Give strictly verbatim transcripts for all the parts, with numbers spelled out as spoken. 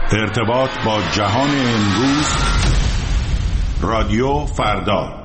ارتباط با جهان امروز، رادیو فردا.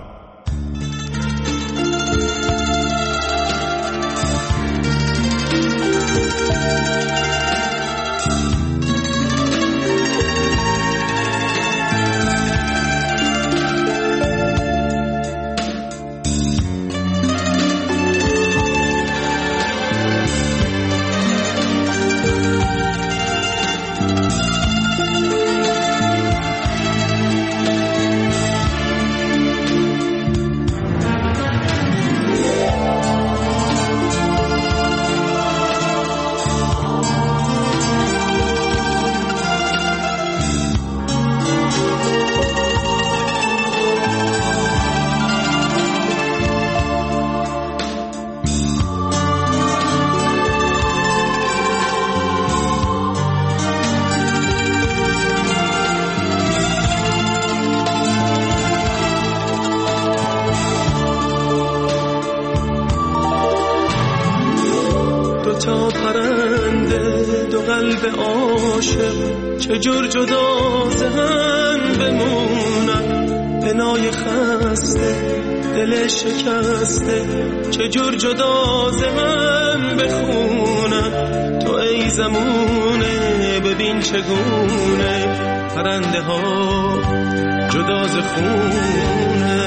چجور جدا زن بمونن، پنای خسته دل شکسته، چجور جدا زن بخونن. تو ای زمونه ببین چگونه پرنده ها جدا ز خونه،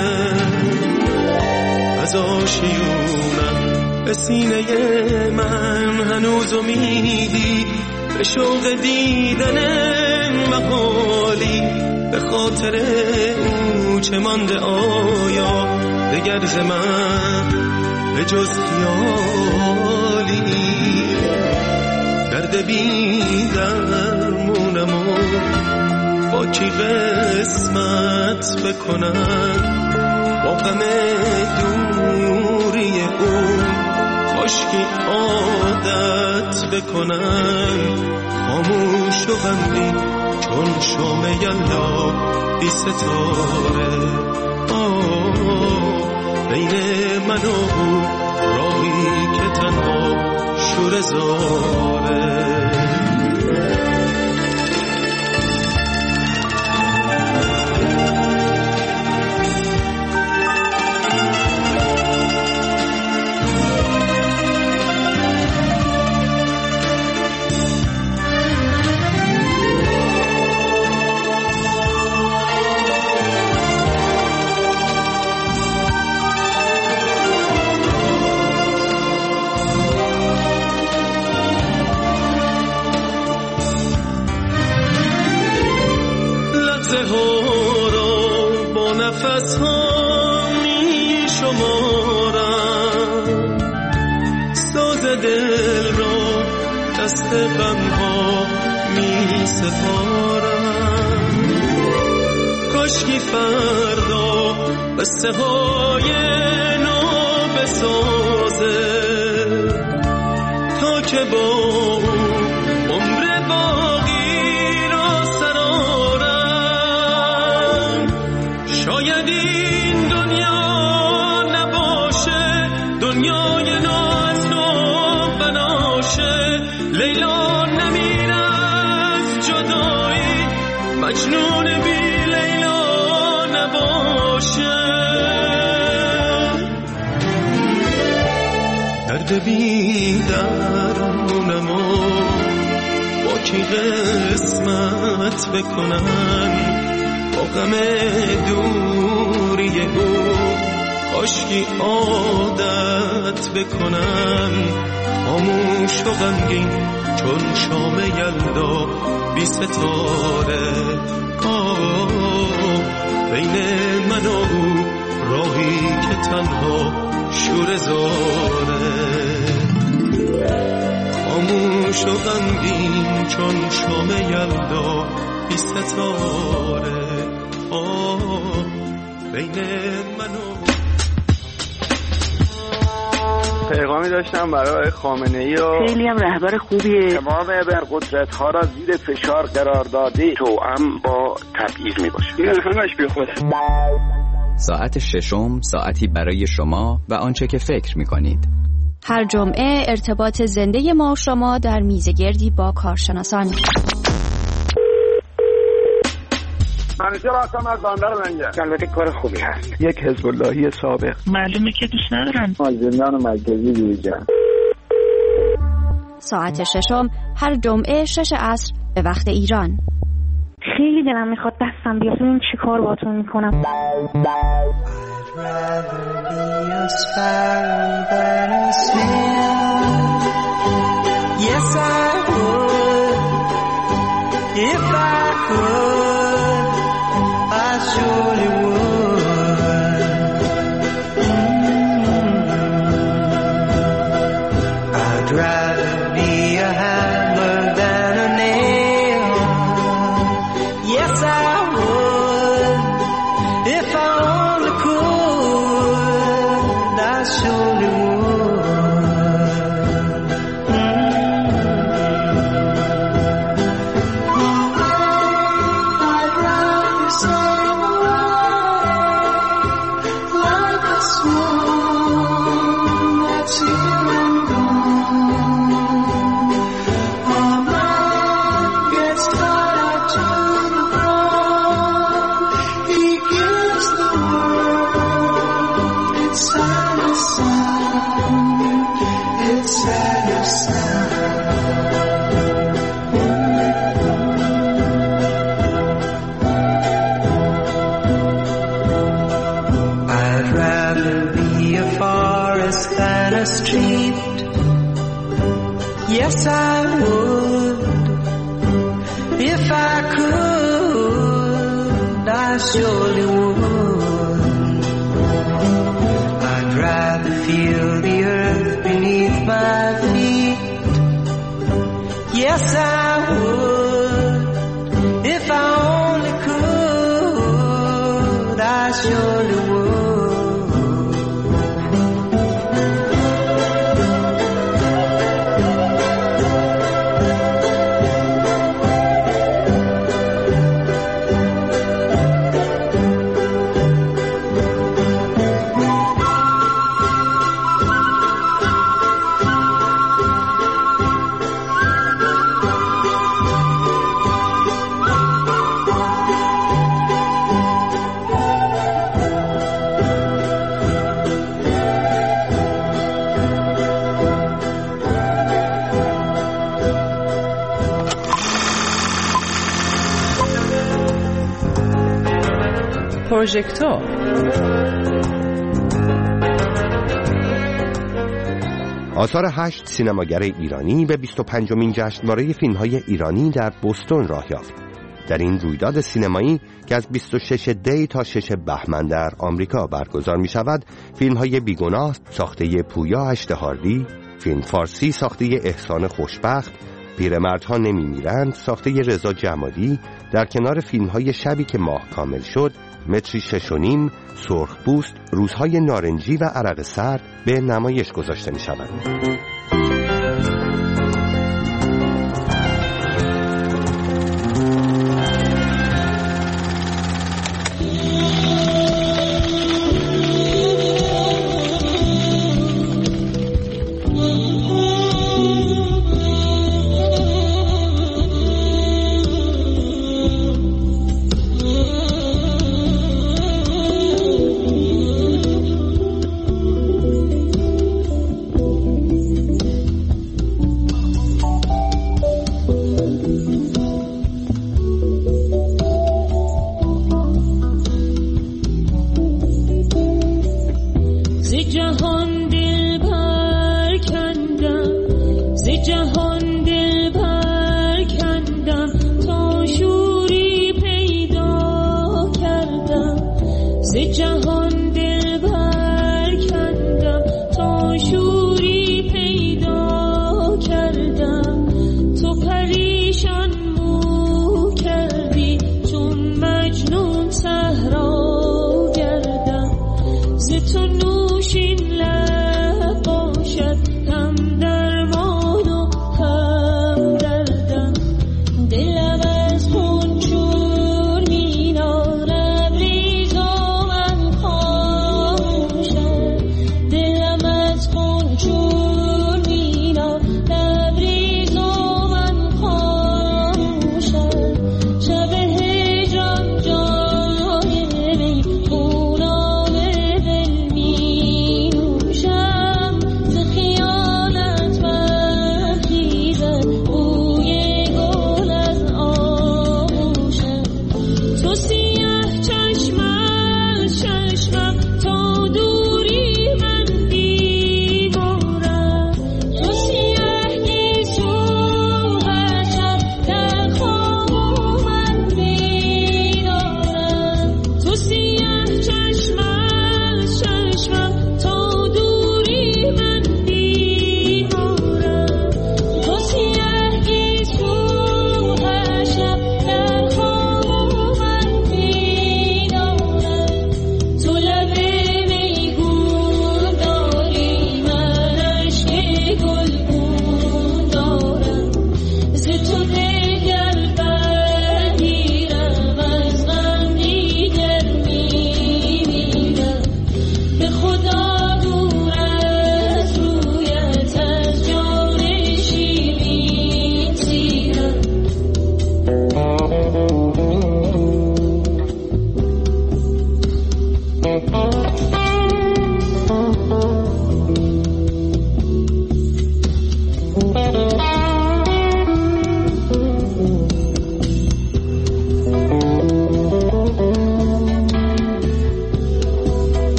از آشیونم به سینه من هنوز امیدی، به شوق دیدن محالی، به خاطر او چه مانده آیا دگر ز من به جز خیالی. درد بی درمونم و با کی قسمت بکنم، با غم دوری او کاشکی عادت بکنم. خاموش و غمگین چون شام یلدا بی ستاره، آه بین من و او راهی که تنها شوره زاره. نفس ها می شمارم، ساز دل را دست غم ها می سپارم. کاشکی فردا قصه های نو بسازه، تا که با عمر باقی را سرارم. شاید این دنیا نباشه دنیای ناز و بناشه، لیلا نمیره از جدایی، مجنون بی لیلا نباشه. درد بی درمونم و با کی قسمت بکنم، با غم دوری او کاشکی عادت بکنم. خاموش و غمگین چون شام یلدا بی ستاره، آه بین من و او راهی که تنها شوره زاره. خاموش و غمگین چون شام یلدا بی ستاره، آه بین من و. پیغامی داشتم برای خامنه‌ای و خیلی هم رهبر خوبیه، تمام ابرقدرت ها را زیر فشار قرار داده، توأم با تبعیض میباشه. این همش بی خوده. ساعت ششم، ساعتی برای شما و آنچه که فکر میکنید. هر جمعه ارتباط زنده ما شما در میزگردی با کارشناسان. منیجر هستم از بندر لنگر. البته کار خوبی هست. یک حزب اللهی سابق. معلومه که دوست ندارم. زندان مرکزی بیرجان. ساعت ششم هر جمعه شش عصر به وقت ایران. خیلی دلم میخواد دستم بیاد ببینم چی کار باهاتون میکنم. Yes, I would. If I could, I surely would. Mm-hmm. I'd rather be a hammer than a nail. Yes, I would. If I only could, I surely would. Street. Yes, I would. If I could, I surely would. I'd rather feel the earth beneath my feet. Yes, I would. If I only could, I surely would. پروژکتور آثار هشت سینماگر ایرانی به بیست و پنجمین جشنواره فیلم‌های ایرانی در بوستون راه یافت. در این رویداد سینمایی که از بیست و شش دی تا شش بهمن در آمریکا برگزار می‌شود، فیلم‌های بیگناه ساخته پویا اشتهاردی، فیلم فارسی ساخته احسان خوشبخت، پیرمردها نمی‌میرند ساخته رضا جمالی در کنار فیلم‌های شبی که ماه کامل شد، متری شش و نیم، سرخپوست، روزهای نارنجی و عرق سرد به نمایش گذاشته می‌شوند.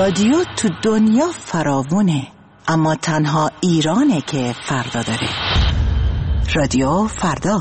رادیو تو دنیا فراوونه، اما تنها ایرانه که فردا داره. رادیو فردا.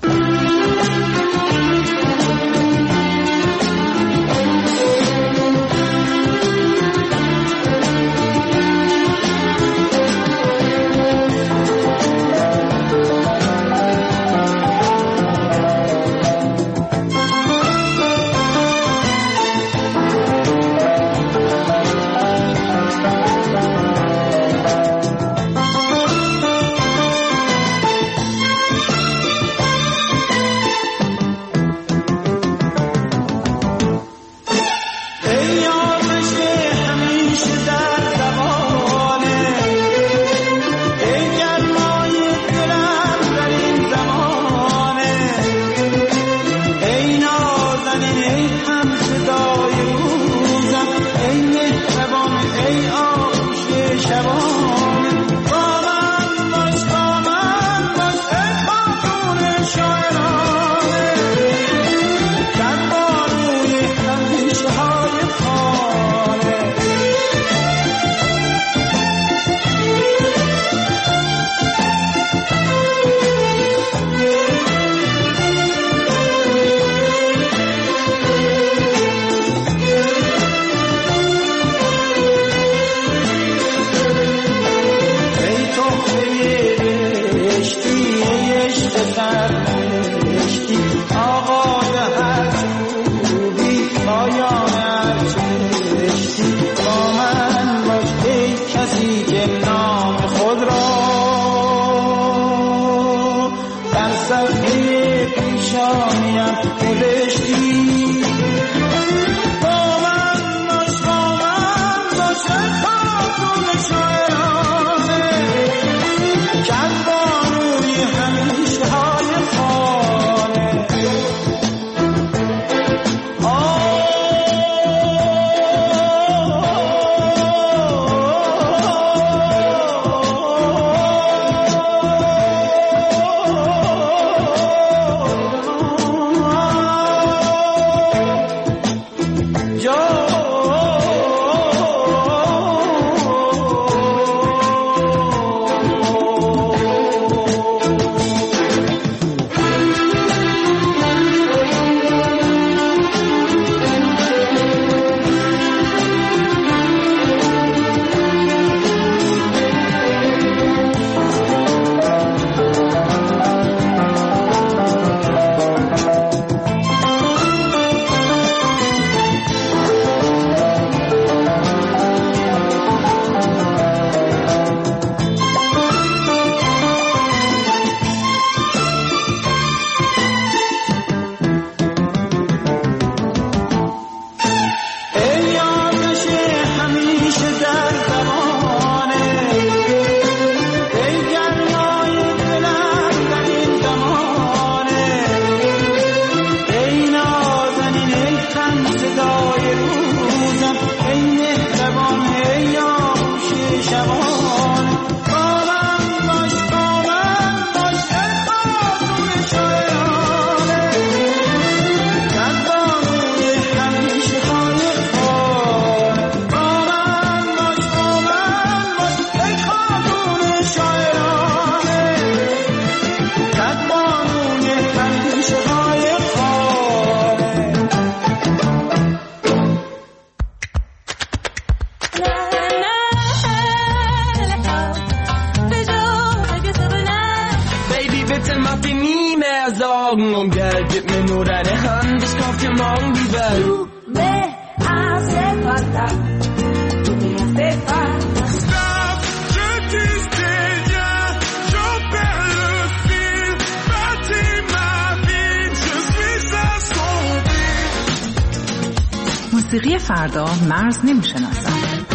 موسیقی فردا مرز نمی‌شناسد.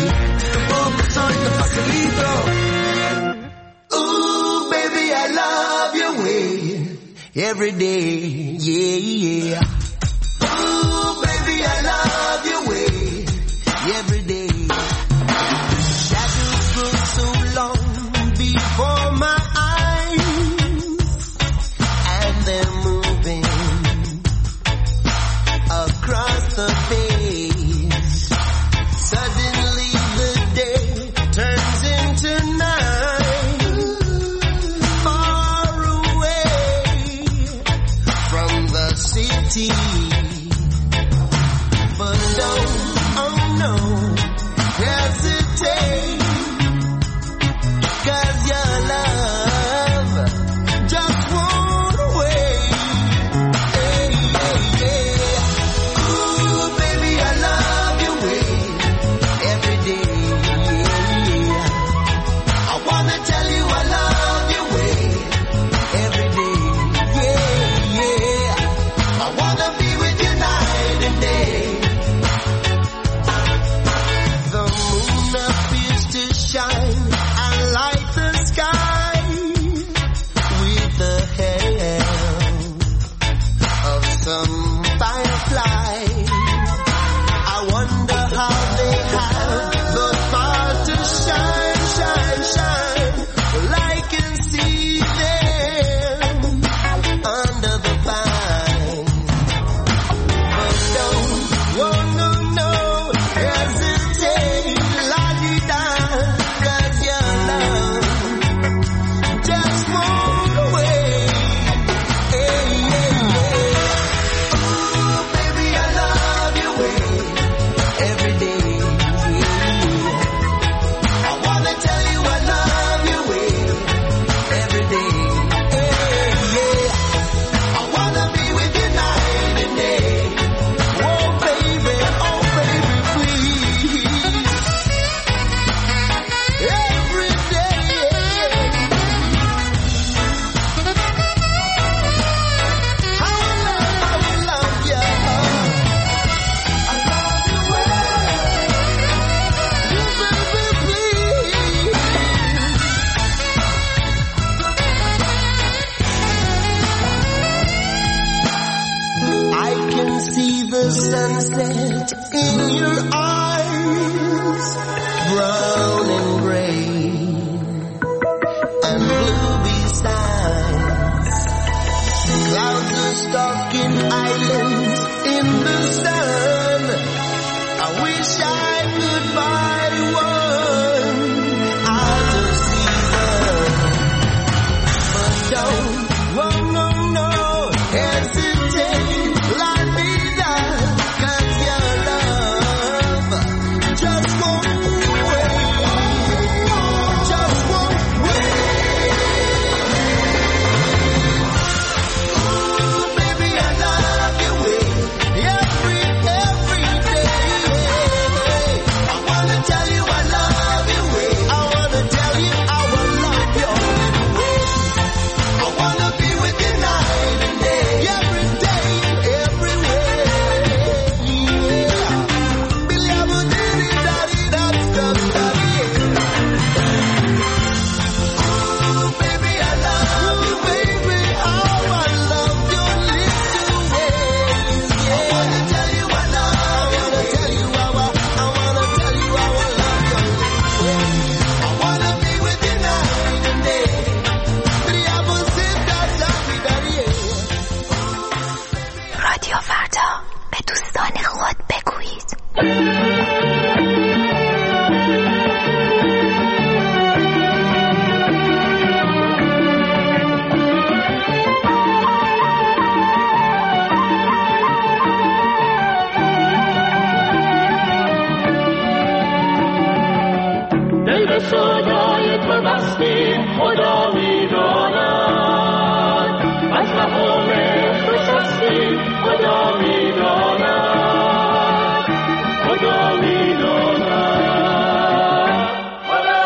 Every day, yeah, yeah. Ooh, baby, I love your way. Every day. Shadows grow so long before my eyes, and they're moving across the face. Suddenly brown and gray and blue besides. Clouds are stalking islands in the sun. I wish I could buy one out of season, but don't, oh no, no, hesitate, let me down, 'cause your love just won't wait, just won't wait. Ooh, baby, I love you every, every day. I wanna tell you I love you. I wanna tell you I will love you anyway. I wanna be with you night and day, every day, everywhere. Yeah. Biliamo diri dari dap dap dap. Ooh, baby, I love you, baby. How I love your little ways. Yeah. I wanna tell you I love you. I wanna tell you how I, I wanna tell you how I love your little ways. I wanna be with you night and day. Biliamo sita dari dari. رادیو فردا، به دوستان خود بگویید. دل به سودای تو بستیم خدا میداند، از مقام تو شستیم خدا میداند، خدا میداند، خدا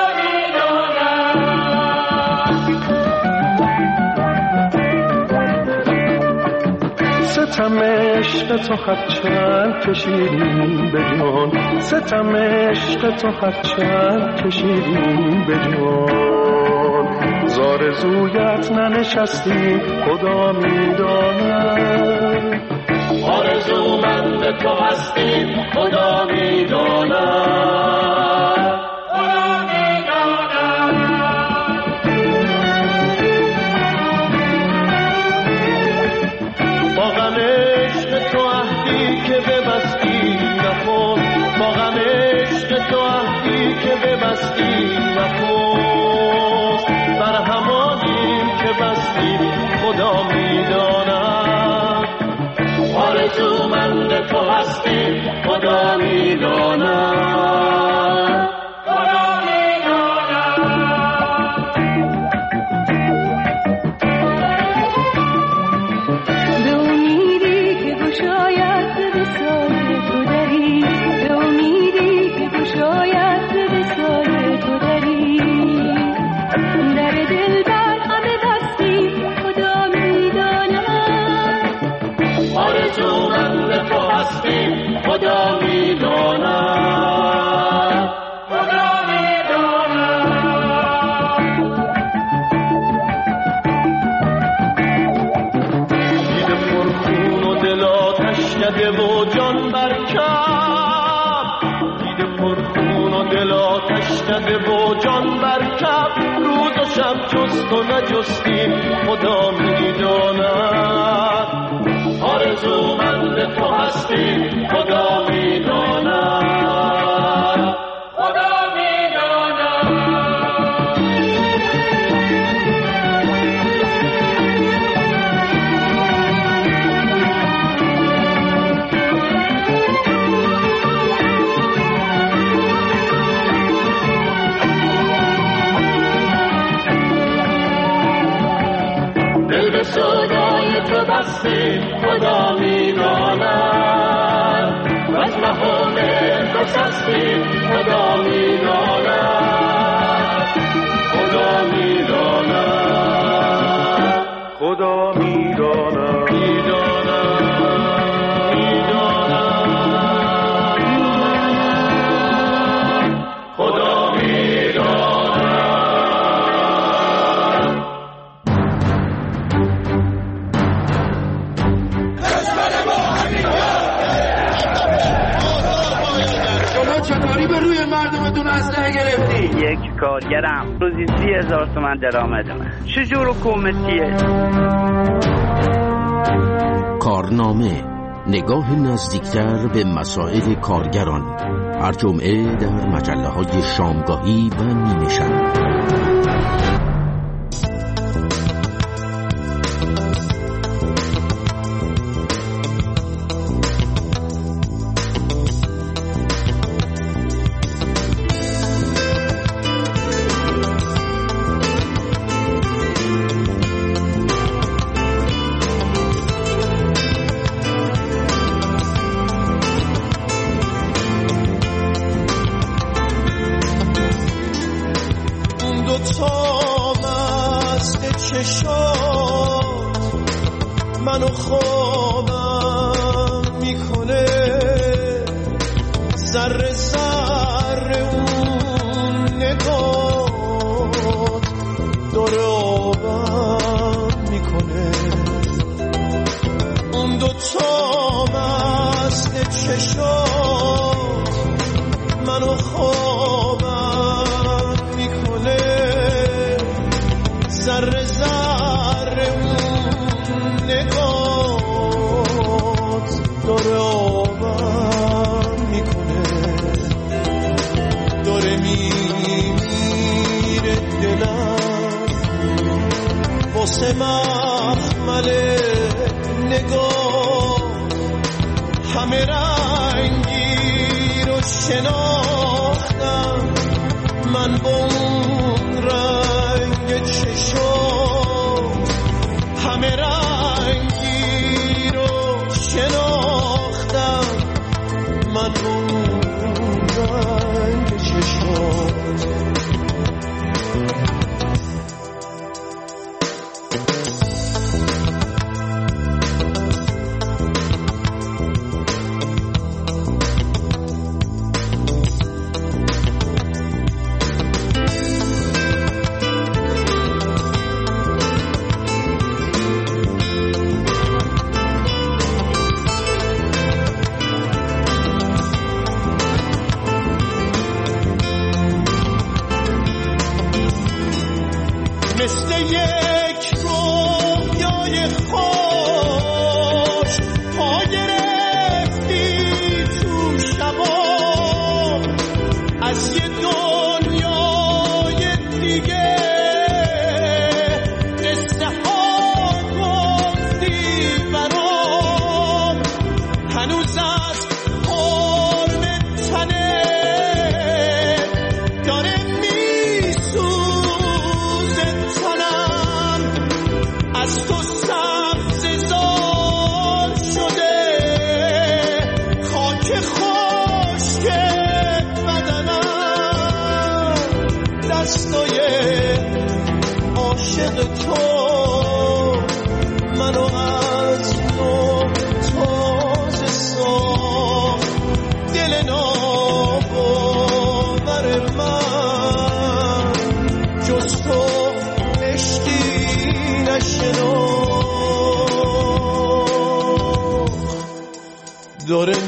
میداند. ستم عشق تو هرچند کشیدیم به جان، ستم عشق تو هرچند کشیدیم به جان، زارزویت ننشستیم خدا میداند، آرزومند تو هستیم خدا میداند، خدا میداند. با غم عشق تو عهدی که ببستی نکن، با غم عشق تو عهدی که ببستی نکن، بر همانیم که بستیم خدا میداند، آرزومند تو هستیم خدا میداند، خدا میداند. به امیدی که گشاید به سایه تو دری، به امیدی که گشاید به سایه تو دری، در دل بر همه بستی خدا میداند، آرزومند تو هستیم خدا میداند، خدا میداند. دیده پرخون و دل آتش کده و جان برکب، دیده پرخون و دل آتش کده و جان برکب، روز و شب جست و نجستیم خدا میداند، آرزومند تو هستیم خدا میداند، خدا میداند. دل به سودای تو بستیم خدا میداند، از مقام تو شستیم خدا میداند، خدا میداند، خدا میداند، میداند، میداند، خدا چطوری به روی مردم نگرفتی؟ یک کارگرم روزی سی هزار تومن درآمد من. چجور حکومتیه؟ کارنامه، نگاه نزدیکتر به مسائل کارگران، هر جمعه در مجله های شامگاهی و نیمه شب. منو خوابم میکنه، ذره ذره اون نگاه داره آبم میکنه. اون دوتا مست چشات منو خوابم میکنه، ذره ذره اون نگات داره آبم میکنه. داره میمیره دلم واسه مخمل نگاه، همه رنگی رو شناختم من با اون رنگ چشم، همه رنگی رو شناختم من با اون رنگ چشم. مثل یک رویای خوش پا گرفتی تو شبا، از یه دنیای دیگه قصه ها گفتی برام، هنوز از حال تنه داره از تو سبز زار شده خاک خشک بدنم، دستای عاشق تو منو از نو تازه ساخت. دل ناباور من جز تو عشقی نشناخت. داره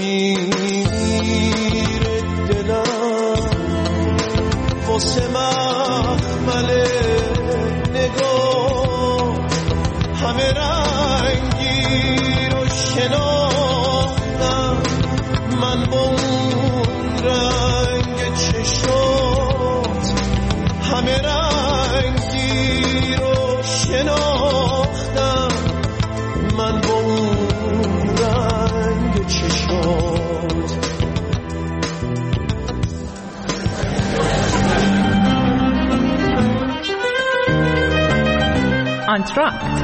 میمیره دلم واسه مخمل نگاه، همه رنگی رو شناختم من با اون رنگ چشات، همه رنگی رو شناختم من با اون رنگ چشات. آنتراکت.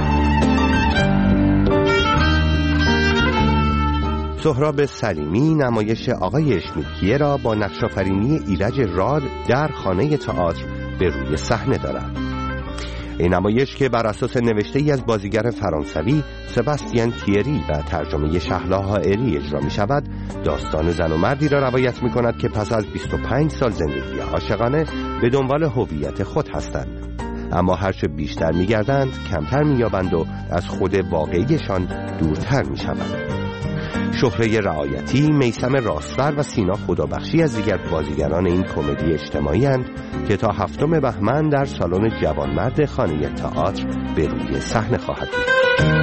سهراب سلیمی نمایش آقای اشمیلکیه را با نقش‌آفرینی ایرج راد در خانه تئاتر به روی صحنه دارد. این نمایش که بر اساس نوشته‌ای از بازیگر فرانسوی سباستین تیری و ترجمه شهلا حائری اجرا می شود، داستان زن و مردی را روایت می کند که پس از بیست و پنج سال زندگی عاشقانه به دنبال هویت خود هستند، اما هرچه بیشتر می گردند کمتر می یابند و از خود واقعیشان دورتر می شوند. شهره رعایتی، میثم راستفر و سینا خدابخشی از دیگر بازیگران این کمدی اجتماعی اند که تا هفتم بهمن در سالن جوانمرد خانه تئاتر به روی صحنه خواهد بود.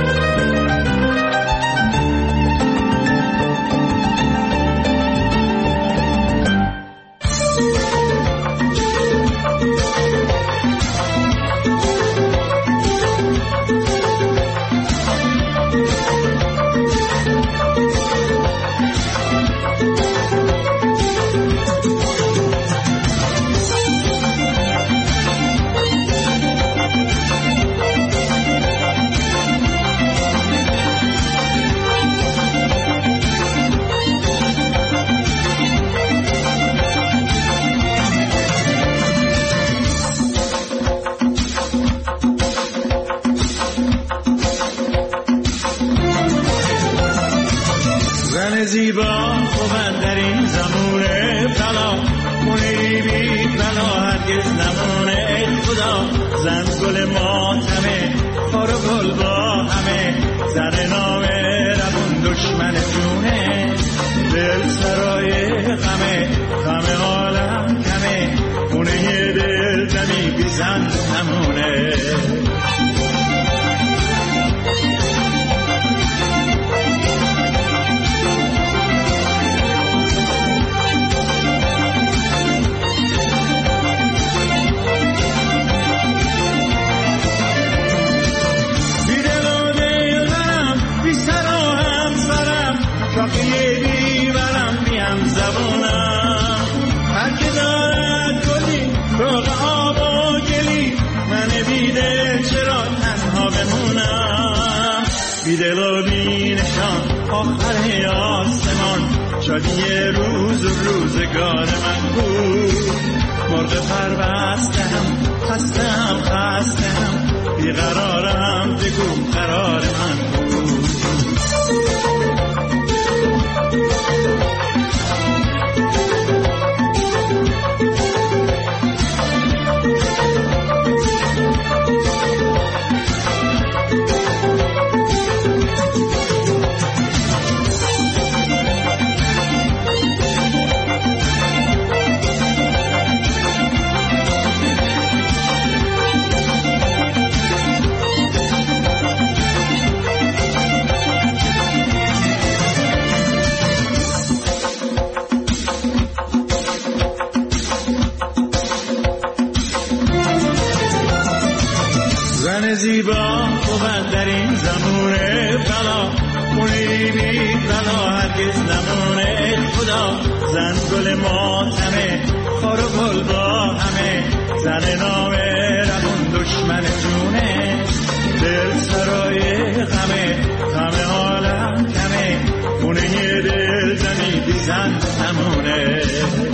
زیبا خوبن در این زمونه بلا مونی بی بلا هرگز نمونه خدا زن گل ماتمه خار و گل با همه زن نامه ربون دشمن جونه دل سرای غمه غم عالم کمه خونه دل دمی بی زن نمونه بیدل و بینشان آخر آسمان شادی روز و روزگار من بود مرغ پربستم خستم خستم بیقرارم بگو قرار من بود زیبا خوبن در این زمونه بلا مونی بی بلا هرگز نمونه خدا زن گل ماتمه خار و گل با همه زن نامه ربون دشمن جونه دل سرای غمه غم عالم کمه خونه دل دمی بی زن نمونه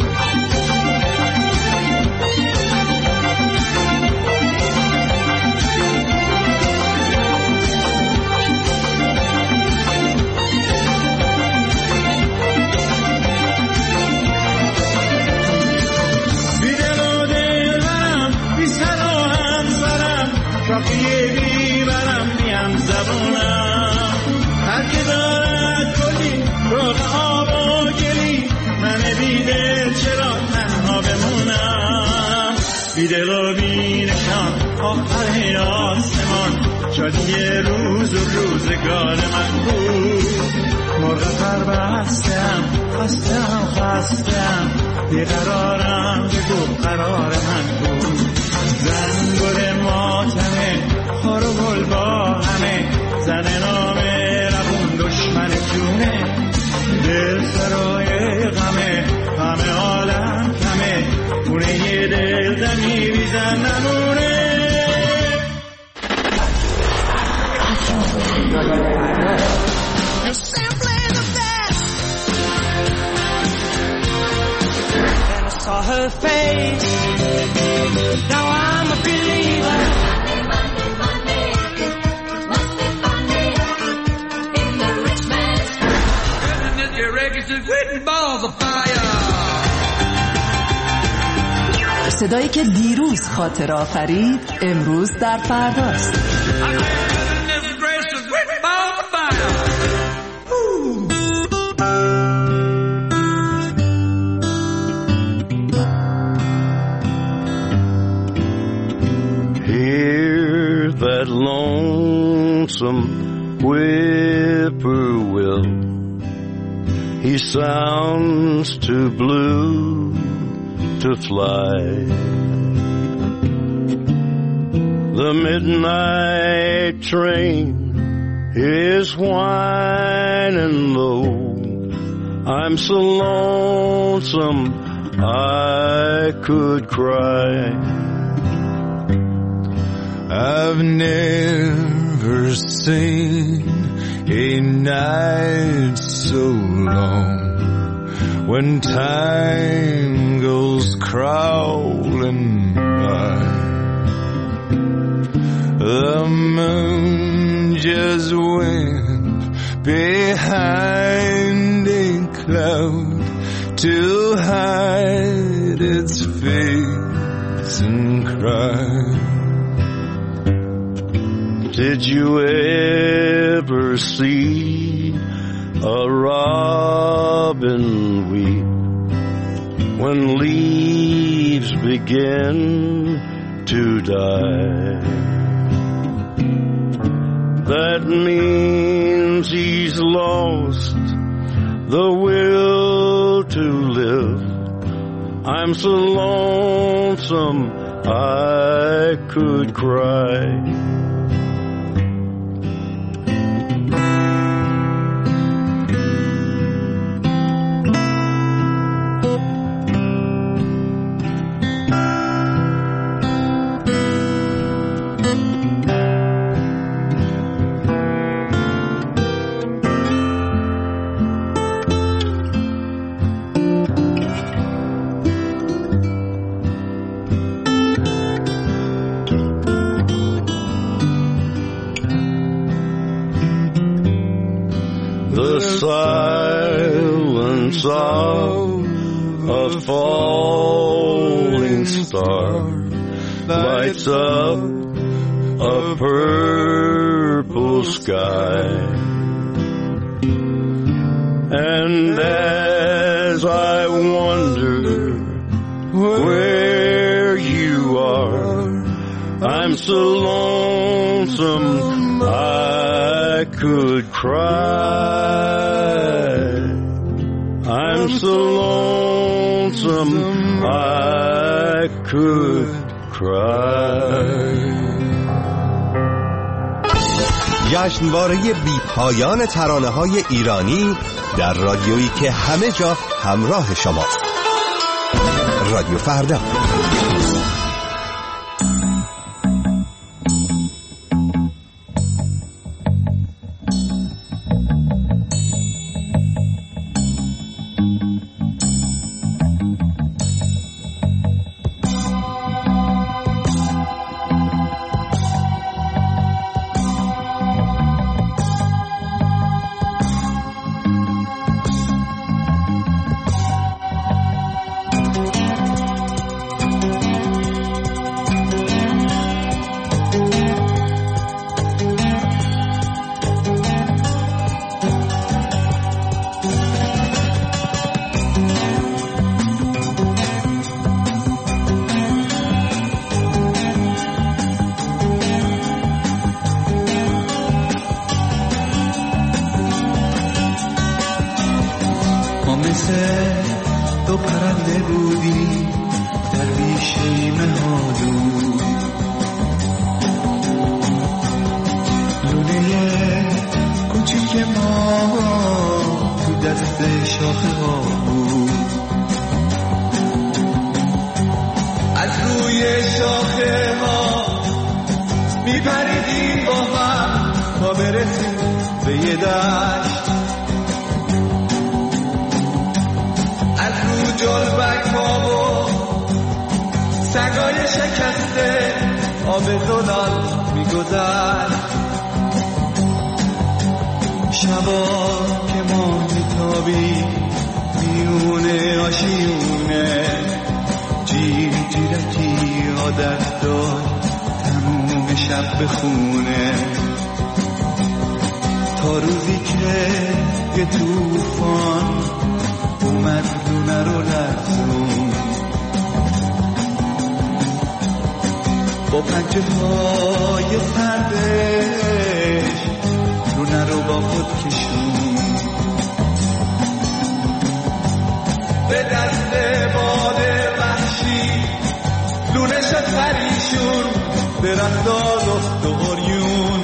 بیدل و بینشان آخر آسمان شادی روز و روزگار من بود مرغ پربستم خستم خستم بیقرارم بگو قرار من بود زن گل ماتمه خار و گل با همه زن نامه ربون دشمن جونه دل سرای غمه غم عالم کمه خونه دل دمی بیزن نمونه You're simply the best. Then I saw her face. Now I'm a believer. Monday, Monday, Monday, must be Monday in the rich man's house. Goodness, your records are written balls of fire. صدایی که دیروز خاطر آفرید امروز در فرداست. that lonesome whippoorwill. He sounds too blue to fly. The midnight train is whining low. I'm so lonesome I could cry. I've never seen a night so long when time goes crawling by. The moon just went behind a cloud to hide its face and cry. Did you ever see a robin weep when leaves begin to die? That means he's lost the will to live. I'm so lonesome I could cry. Silence of a falling star lights up a purple sky. And as I wonder where you are, I'm so lonesome I could cry. I'm so lonesome I could cry. جشنواره بی پایان ترانه های ایرانی در رادیویی که همه جا همراه شماست. رادیو فردا. تو پرنده بودی در بیشه مهالو، لوله کوچیک ما تو دست شاخه ها بود. از روی شاخه ها میپریدیم با هم تا برسیم به یه دشت. جلبک ها و سگای شکسته آب زلال میگذشت. شبا که ما میتابی میونه آشیونه، جیر جیرکی عادت داشت تموم شب بخونه، تا روزی که یه توفان اومد لونه رو لرزون. با پنجه های سردش لونه رو با خود کشون، به دست باد وحشی لونه شد پریشون، برن داد و دوریون.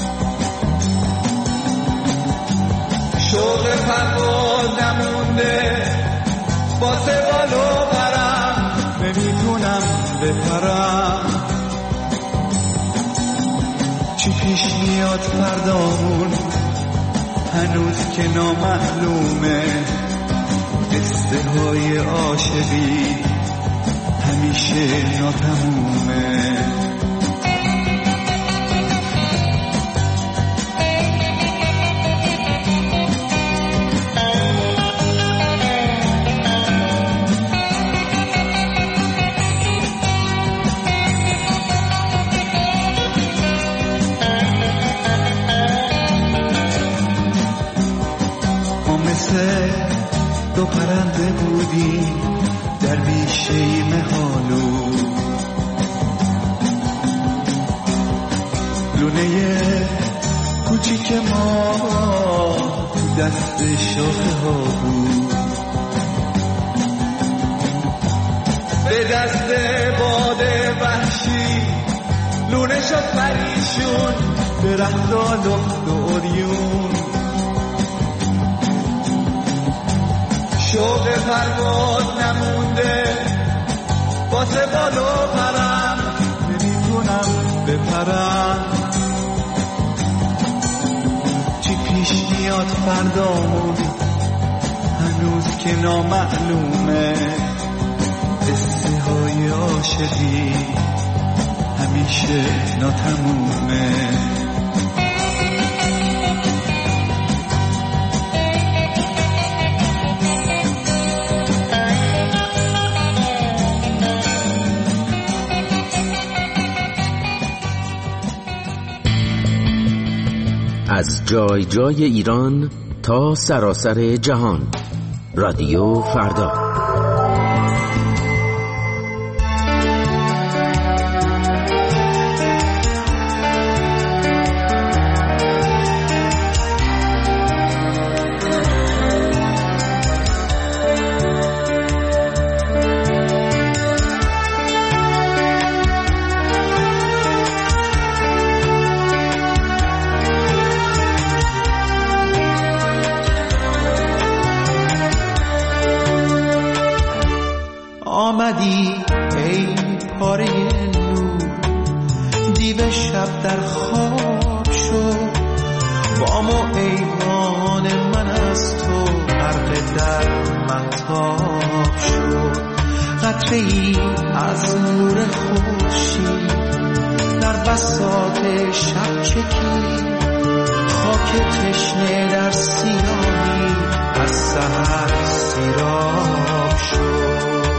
شوق پرواز نمونده واسه بالو برم، نمیتونم بپرم. چی پیش میاد فردامون هنوز که نامعلومه، قصه های عاشقی همیشه ناتمومه. دو پرنده بودی در بیشه مهالو، لونه کوچیک ما تو دست شاخه ها بود، به دست باد وحشی لونه شد پریشون، درخت ها لخت و عریون. شوق پرواز نمونده واسه بالو پرم، نمیتونم بپرم. چی پیش میاد فردامون هنوز که نامعلومه، قصه های عاشقی همیشه ناتمومه. از جای جای ایران تا سراسر جهان، رادیو فردا. آمدی ای پاره نور، دیو شب در خواب شد، بام و ایوان من از تو غرق در مهتاب شد. قطره ای از نور خورشید در بساط شب چکید، خاک تشنه در سیاهی از سحر سیراب شد.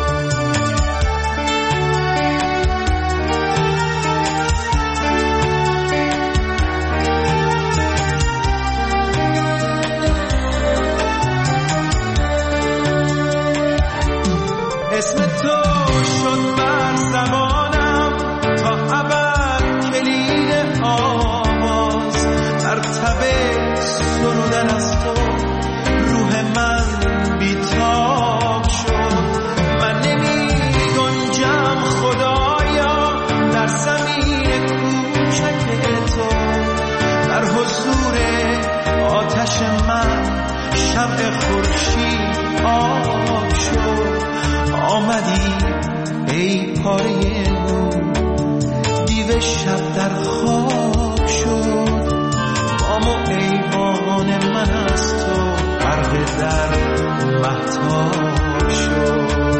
اسم تو شد بر زبانم تا ابد کلید آواز، در تب سرودن از تو روح من بیتاب شد. من نمی گنجم خدایا در زمین کوچک تو، در حضور آتش من شمع خورشید آب شد. آمدی ای پاره نور، دیو شب در خواب شد، بام و ایوان من از تو غرق در مهتاب شد.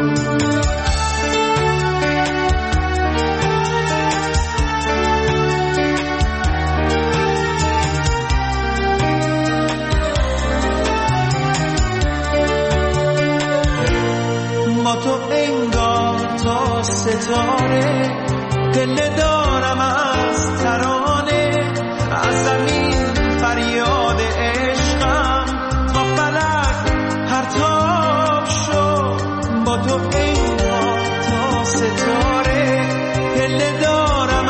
با تو انگار تا ستاره دل دارم از ترانه، از زمین فریاد عشقم تا فلک پرتاب شد. با تو انگار تا ستاره دل دارم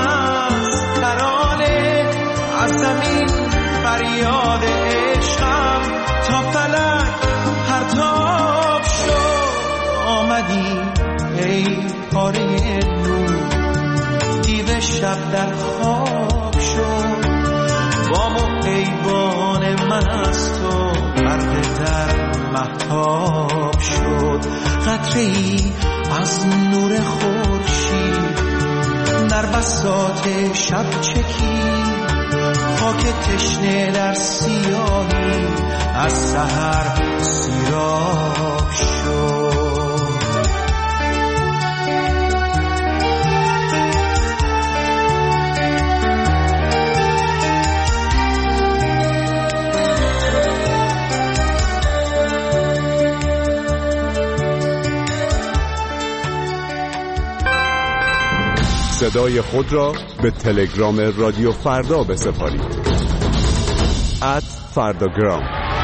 شب در خواب شد، بام و ایوان من از تو پرده در مهتاب شد. قطره‌ای از نور خورشید در بساط شب چکید، خاک تشنه در سیاهی از سحر سیراب شد. صدای خود را به تلگرام رادیو فردا بسپارید. ات فرداگرام.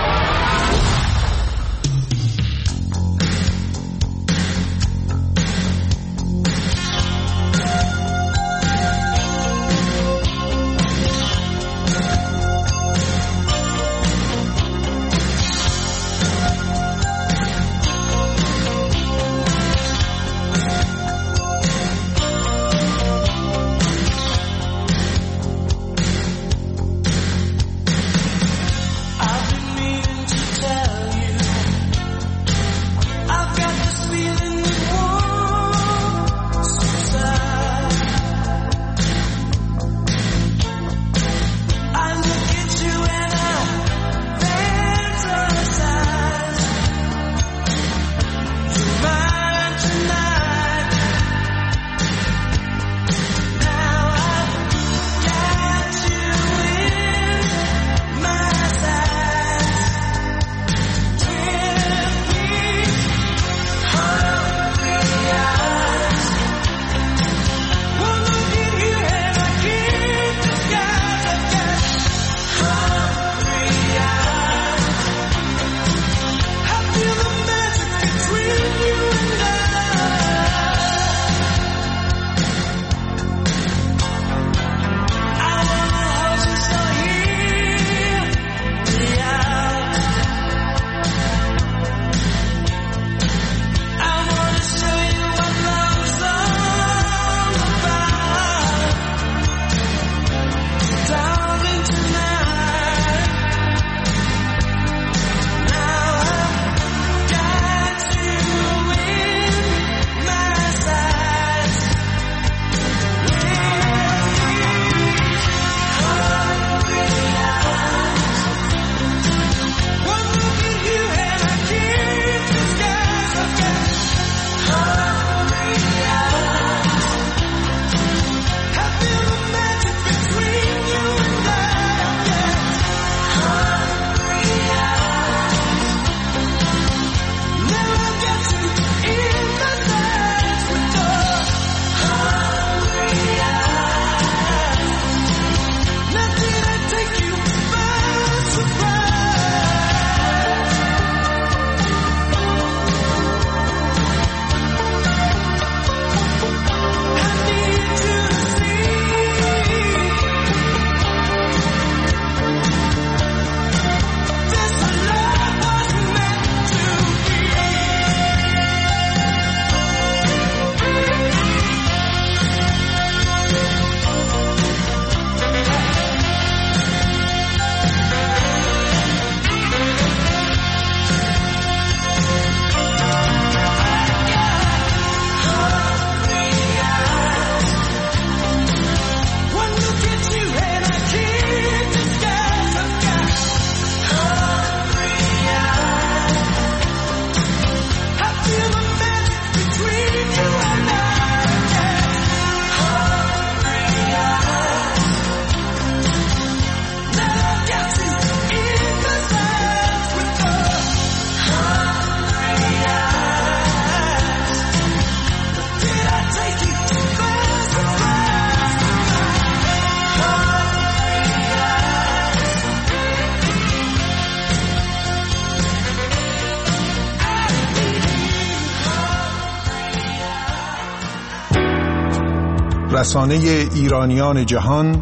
رسانه ایرانیان جهان،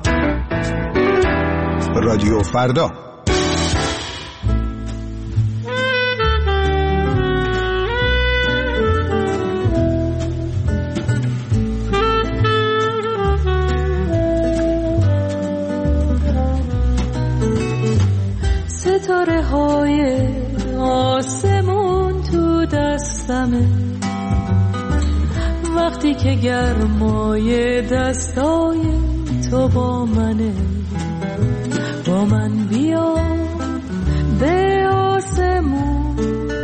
رادیو فردا. دستمه، وقتی که گرمای دستای تو با منه. با من بیا به آسمون،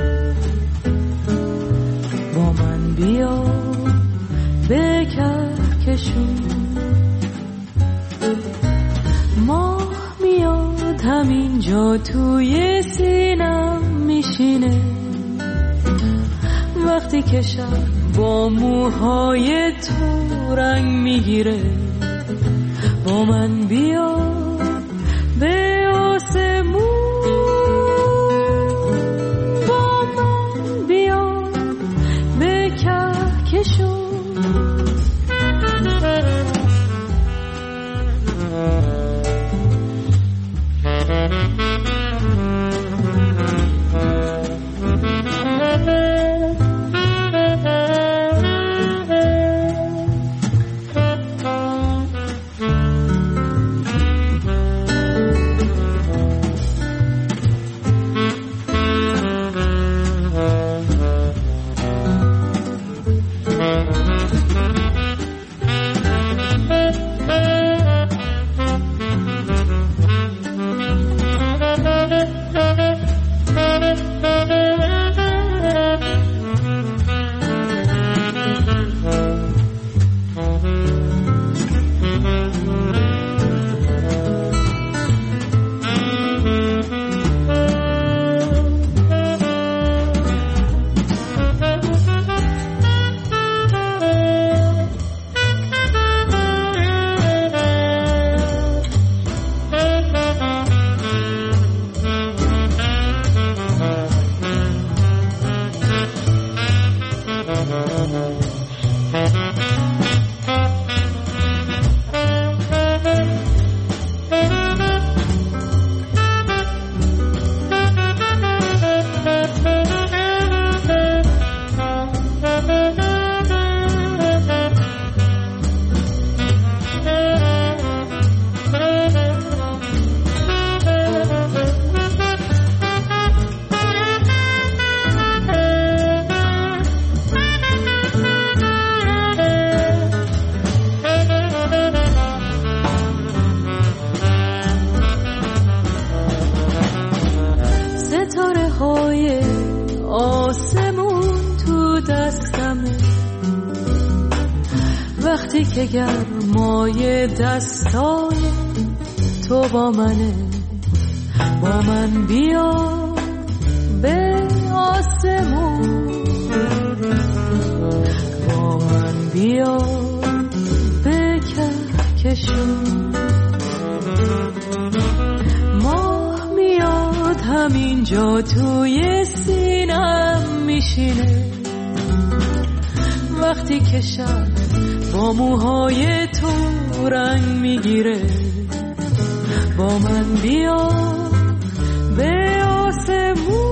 با من بیا به کهکشون. ماه میاد همینجا توی سینم میشینه، وقتی که شب با موهای تو رنگ میگیره. با من بیا به آسمون، با من بیا به کهکشون. وقتی که گرمای دستای تو با منه. با من بیا به آسمون، با من بیا به کهکشون. ماه میاد همینجا توی سینم میشینه، وقتی که شب با موهای تو رنگ میگیره. با من بیا به آسمون،